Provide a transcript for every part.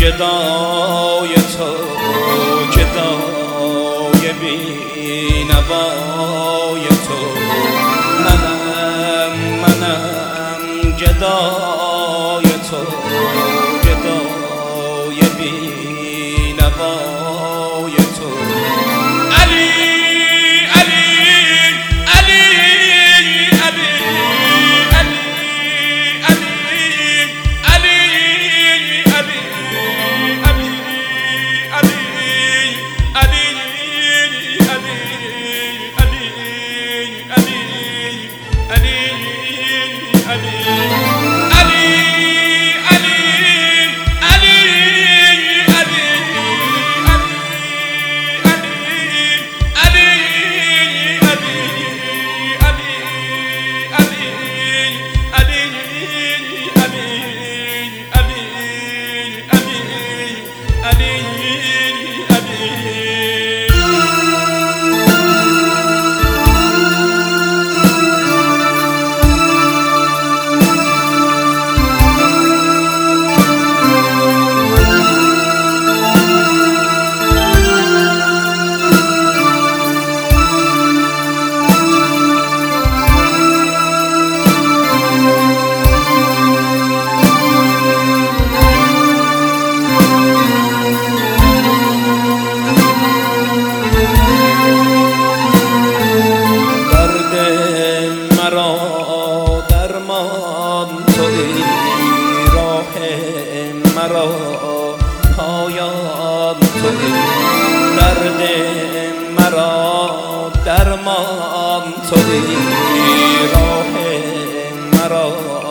گدای تو، گدای بی نوای تو، منم گدای تو، گدای بی نوای تو. علی علی علی علی علی علی علی مرا پایان تویی، درد مرا درمان تویی، راه مرا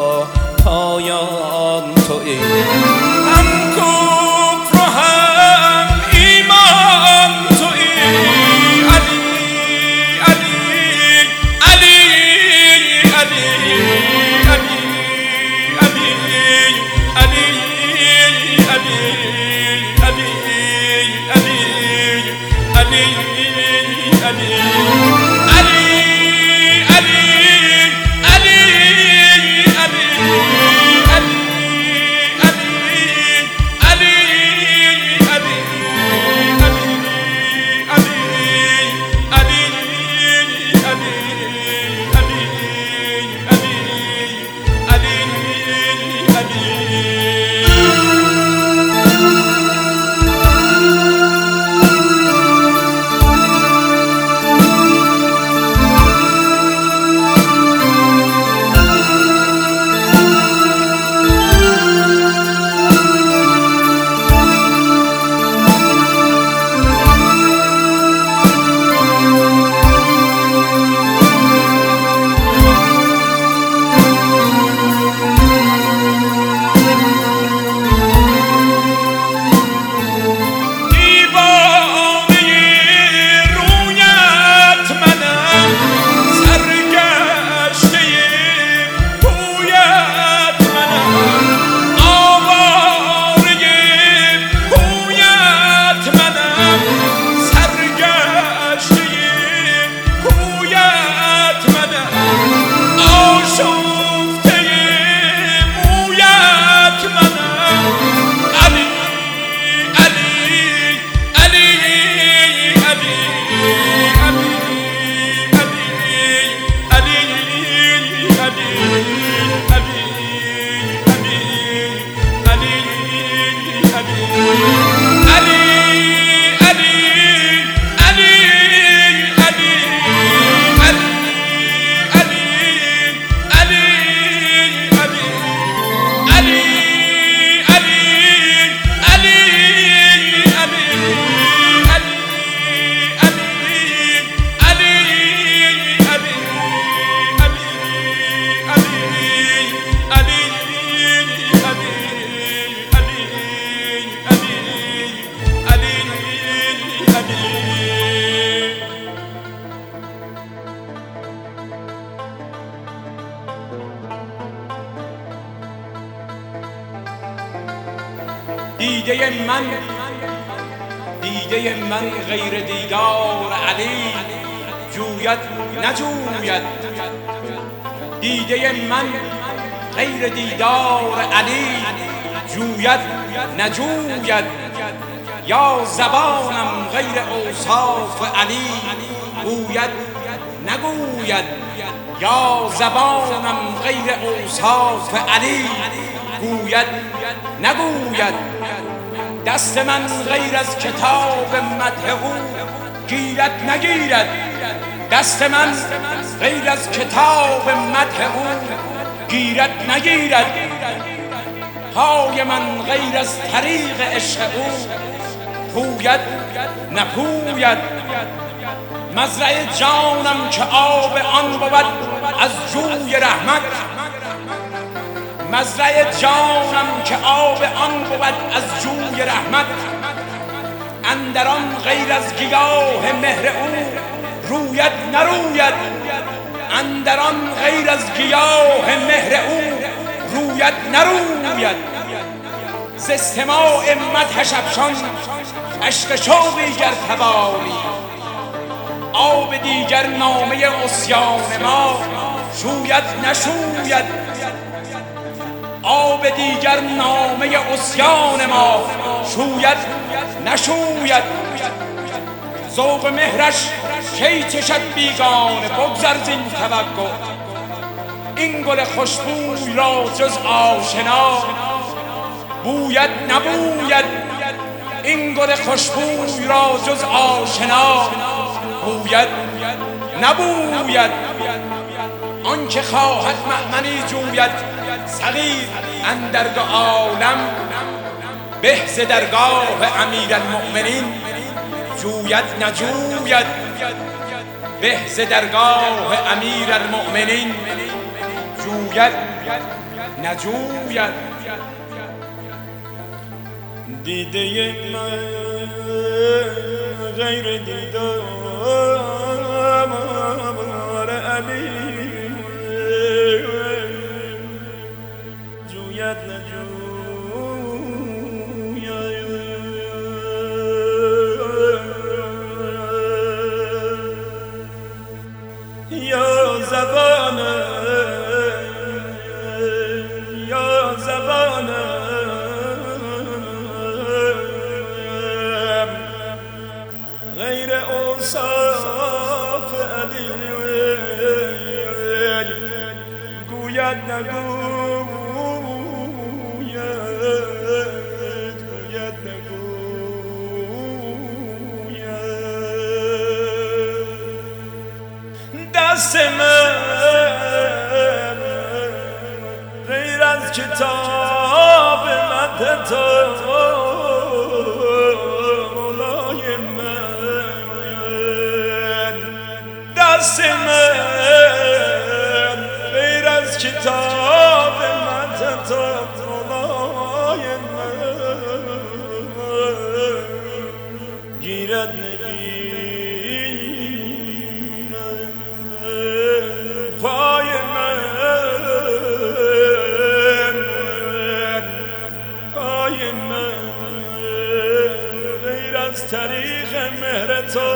پایان تویی. هم کفر و هم ایمان تویی، علی علی علی علی علی علی علی دیده من غیر دیدار علی جوید نجوید. دیده من غیر دیدار علی جوید نجوید. یا زبانم غیر اوصاف علی گوید نگوید. یا زبانم غیر اوصاف علی گوید نگوید. دست من غیر از کتاب مدح او گیرد نگیرد. دست من غیر از کتاب مدح او گیرد نگیرد. پای من غیر از طریق عشق او پوید نپوید. مزرع جانم که آب آن بود از جوی رحمت. مزرع جانم که آب آن بود از جوی رحمت. اندران غیر از گیاه مهر او روید نروید. اندران غیر از گیاه مهر او روید نروید. ز استماع مدحش افشان اشک شوقی گر توانی. آب دیگر نامه عصیان ما شوید نشوید. آب دیگر نامه عصیان ما شوید نشوید. ذوق مهرش کی چشد بیگانه بگذر زین توقع. این گل خوشبوی را جز آشنا بوید نبوید. این گل خوشبوی را جز آشنا بوید نبوید. آنکه خواهد مأمنی جوید صغیر اندر دو عالم به ز درگاه امیرالمؤمنین جوید نجوید. به ز درگاه امیرالمؤمنین جوید نجوید. دیده من غیر دیدار علی جوید نجوید. یا زبانم یا زبانم غیر اوصاف علی گوید نگوید. گوید نگوید. دست من غیر از کتاب مدح تو مولای من. دست من غیر از کتاب مدح تو مولای من گیرد نگیرد. پای من پای من غیر از طریق مهر تو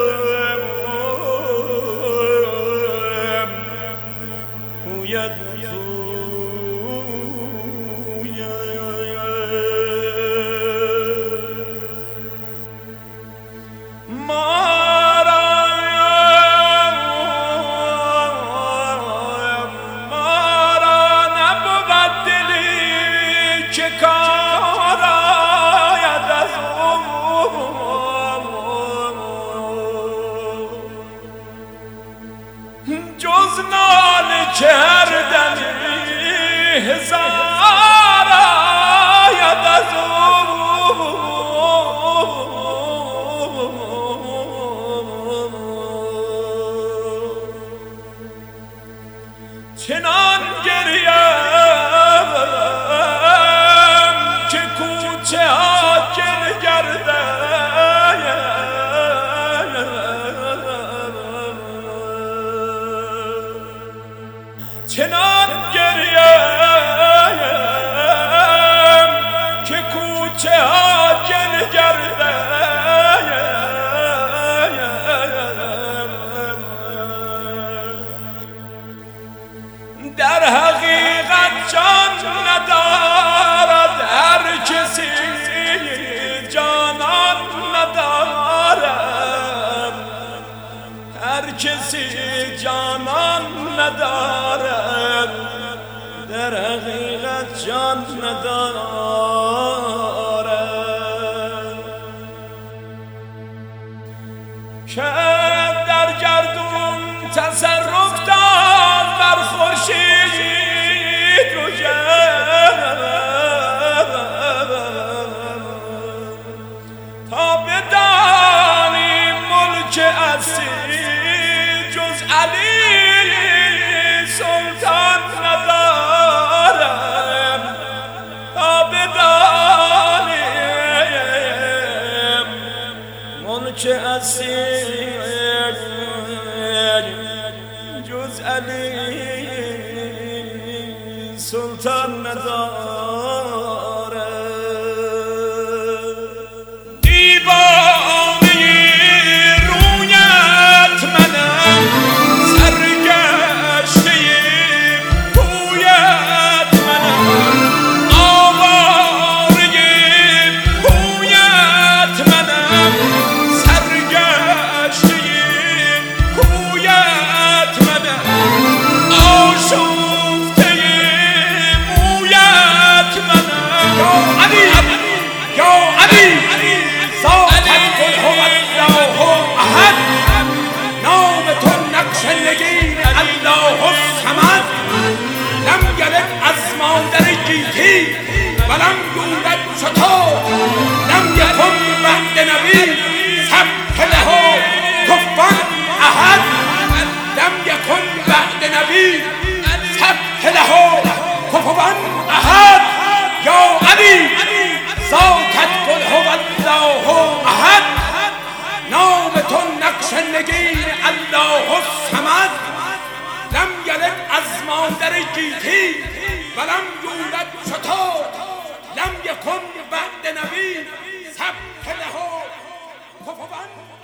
پوید نپوید. جز ناله کردنی هزار آید از او. چنان گریم که کوچه ها گل گردد. چنان گریم که کوچه ها گل گردد. در حقیقت جان ندارد کسی جانان ندارد، در حقیقت جان ندارد، که در گردون تصرف داد بر خورشید رو تا بدانیم ملک اصلی جز علی سلطان ندارم، تا بدانیم ملک اصلی جز علی سلطان ندارم. ولم یولد چطور لم یکن بعد نبی ثبت له کفوا احد، لم یکن بعد نبی ثبت له کفوا احد. یا علی ذاتت قل هو الله احد، نام تو نقش نگین الله الصمد، لم یلد از مادر گیتی ولم یولد چطور لم یکن بعد نبی ثبت له کفوا